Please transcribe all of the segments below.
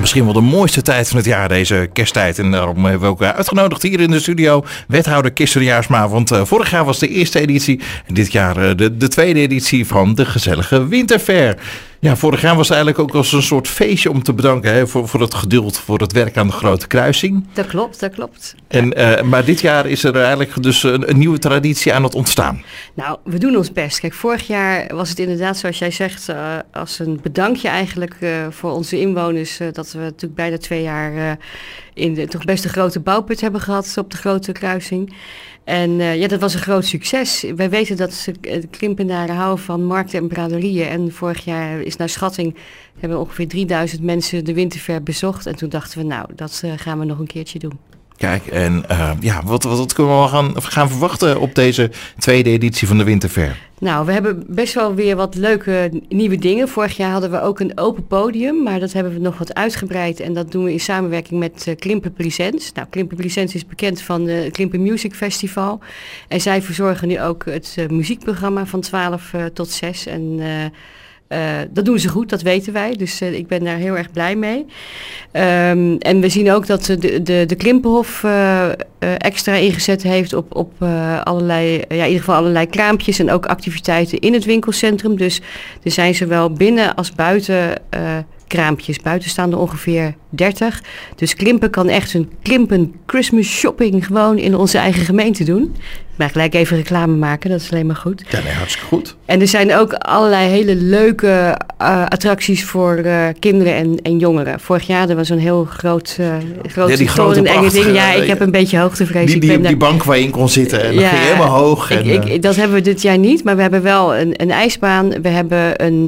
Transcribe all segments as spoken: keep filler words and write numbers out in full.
misschien wel de mooiste tijd van het jaar, deze kersttijd. En daarom hebben we ook uitgenodigd hier in de studio wethouder Kirsten Jaarsma. Want uh, vorig jaar was de eerste editie en dit jaar uh, de, de tweede editie van de gezellige Winterfair. Ja, vorig jaar was het eigenlijk ook als een soort feestje om te bedanken hè, voor, voor het geduld, voor het werk aan de Grote Kruising. Dat klopt, dat klopt. En, uh, maar dit jaar is er eigenlijk dus een, een nieuwe traditie aan het ontstaan. Nou, we doen ons best. Kijk, vorig jaar was het inderdaad, zoals jij zegt, uh, als een bedankje eigenlijk uh, voor onze inwoners. Uh, dat we natuurlijk bijna twee jaar uh, in de toch best een grote bouwput hebben gehad op de Grote Kruising. En uh, ja, dat was een groot succes. Wij weten dat ze uh, Klimpenaren houden van markten en braderieën. En vorig jaar is naar schatting hebben ongeveer drieduizend mensen de Winterfair bezocht. En toen dachten we, nou, dat uh, gaan we nog een keertje doen. Kijk, en uh, ja, wat, wat, wat kunnen we wel gaan, gaan verwachten op deze tweede editie van de Winterfair? Nou, we hebben best wel weer wat leuke nieuwe dingen. Vorig jaar hadden we ook een open podium, maar dat hebben we nog wat uitgebreid. En dat doen we in samenwerking met uh, Klimpen Presents. Nou, Klimpen Presents is bekend van het Klimpen Music Festival. En zij verzorgen nu ook het uh, muziekprogramma van twaalf uh, tot zes. En uh, Uh, dat doen ze goed, dat weten wij. Dus uh, ik ben daar heel erg blij mee. Um, en we zien ook dat de, de, de Klimpenhof uh, uh, extra ingezet heeft op, op uh, allerlei, ja, in ieder geval allerlei kraampjes en ook activiteiten in het winkelcentrum. Dus er zijn zowel binnen als buiten uh, kraampjes. Buiten staan er ongeveer dertig. Dus Klimpen kan echt een Klimpen Christmas shopping gewoon in onze eigen gemeente doen. Maar gelijk even reclame maken, dat is alleen maar goed. Ja, nee, hartstikke goed. En er zijn ook allerlei hele leuke uh, attracties voor uh, kinderen en, en jongeren. Vorig jaar er was een heel groot, uh, groot ja, die grote en enge ding. Ja, ik heb een beetje hoogtevrees. Die, die, ik ben die bank waar je in kon zitten en ja, dat ging helemaal hoog. En, ik, ik, dat hebben we dit jaar niet, maar we hebben wel een, een ijsbaan. We hebben een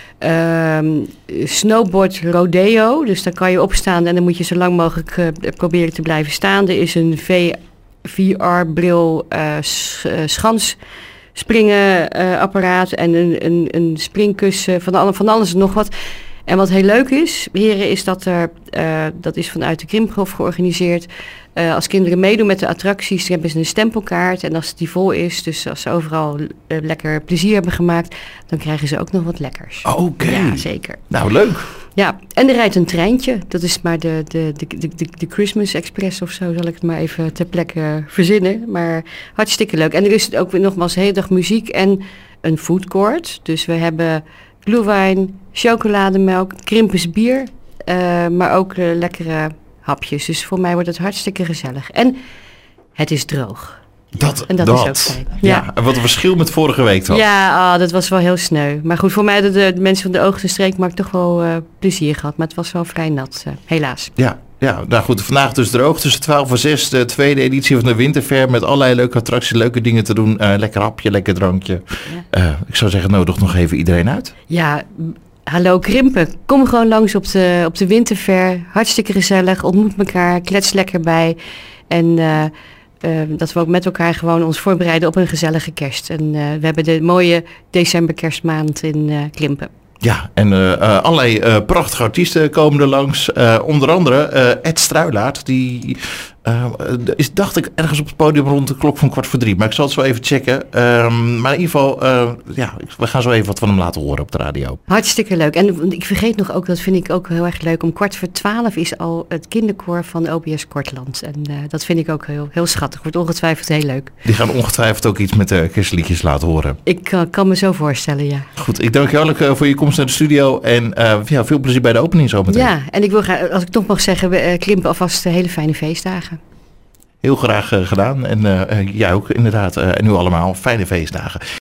Um, snowboard rodeo, dus dan kan je opstaan en dan moet je zo lang mogelijk uh, proberen te blijven staan. Er is een V R-bril uh, sch- uh, schansspringen uh, apparaat en een, een, een springkussen, van, alle, van alles en nog wat. En wat heel leuk is, heren, is dat er, uh, dat is vanuit de Krimhof georganiseerd. Uh, als kinderen meedoen met de attracties, dan hebben ze een stempelkaart. En als die vol is, dus als ze overal uh, lekker plezier hebben gemaakt, dan krijgen ze ook nog wat lekkers. Oké. Okay. Ja, zeker. Nou, leuk. Ja, en er rijdt een treintje. Dat is maar de, de, de, de, de, de Christmas Express of zo, zal ik het maar even ter plekke verzinnen. Maar hartstikke leuk. En er is ook weer nogmaals de hele dag muziek en een food court. Dus we hebben glühwein, chocolademelk, Krimpens bier, uh, maar ook uh, lekkere hapjes. Dus voor mij wordt het hartstikke gezellig. En het is droog. Dat, en dat, dat. is ook fijn. Ja. Ja, en wat een verschil met vorige week dan. Ja, oh, dat was wel heel sneu. Maar goed, voor mij hadden de, de mensen van de Oogst en Streekmarkt toch wel uh, plezier gehad. Maar het was wel vrij nat, uh, helaas. Ja. Ja, nou goed, vandaag dus droog tussen twaalf en zes, de tweede editie van de Winterfair met allerlei leuke attracties, leuke dingen te doen. Uh, lekker hapje, lekker drankje. Ja. Uh, ik zou zeggen, nodig nog even iedereen uit. Ja, hallo Krimpen. Kom gewoon langs op de, op de Winterfair. Hartstikke gezellig, ontmoet elkaar, klets lekker bij. En uh, uh, dat we ook met elkaar gewoon ons voorbereiden op een gezellige kerst. En uh, we hebben de mooie december kerstmaand in uh, Krimpen. Ja, en uh, uh, allerlei uh, prachtige artiesten komen er langs. Uh, onder andere uh, Ed Struilaert, die uh, is, dacht ik, ergens op het podium rond de klok van kwart voor drie. Maar ik zal het zo even checken. Um, maar in ieder geval, uh, ja, we gaan zo even wat van hem laten horen op de radio. Hartstikke leuk. En ik vergeet nog ook, dat vind ik ook heel erg leuk, om kwart voor twaalf is al het kinderkoor van O B S Kortland. En uh, dat vind ik ook heel, heel schattig. Wordt ongetwijfeld heel leuk. Die gaan ongetwijfeld ook iets met de kerstliedjes laten horen. Ik uh, kan me zo voorstellen, ja. Goed, ik dank je hartelijk uh, voor je komst naar de studio en uh, ja, veel plezier bij de opening zometeen. Ja, en ik wil graag, als ik toch mag zeggen, we uh, Klimpen alvast uh, hele fijne feestdagen. Heel graag uh, gedaan en uh, jij ook inderdaad. Uh, en nu allemaal fijne feestdagen.